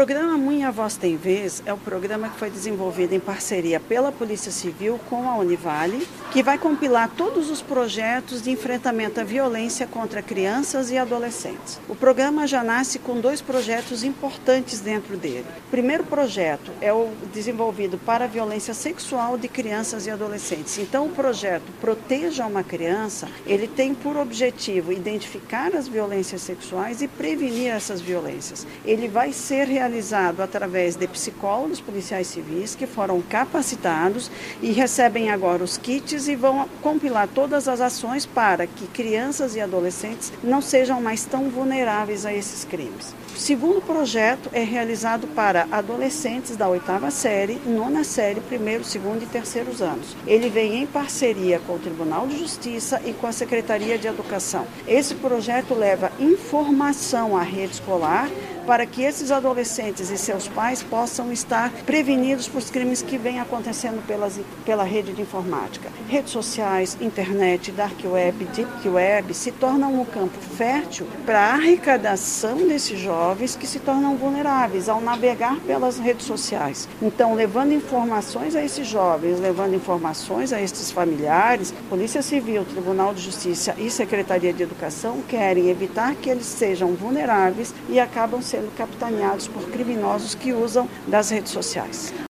programa Minha Voz Tem Vez é o programa que foi desenvolvido em parceria pela Polícia Civil com a Univale, que vai compilar todos os projetos de enfrentamento à violência contra crianças e adolescentes. O programa já nasce com 2 projetos importantes dentro dele. O primeiro projeto é o desenvolvido para a violência sexual de crianças e adolescentes. Então, o projeto Proteja uma Criança, ele tem por objetivo identificar as violências sexuais e prevenir essas violências. Ele vai ser realizado através de psicólogos policiais civis que foram capacitados e recebem agora os kits e vão compilar todas as ações para que crianças e adolescentes não sejam mais tão vulneráveis a esses crimes. O segundo projeto é realizado para adolescentes da 8ª série, 9ª série, 1º, 2º e 3º anos. Ele vem em parceria com o Tribunal de Justiça e com a Secretaria de Educação. Esse projeto leva informação à rede escolar para que esses adolescentes e seus pais possam estar prevenidos por crimes que vêm acontecendo pela rede de informática. Redes sociais, internet, dark web, deep web se tornam um campo fértil para a arrecadação desses jovens que se tornam vulneráveis ao navegar pelas redes sociais. Então, levando informações a esses jovens, levando informações a esses familiares, Polícia Civil, Tribunal de Justiça e Secretaria de Educação querem evitar que eles sejam vulneráveis e acabam sendo capitaneados por criminosos que usam das redes sociais.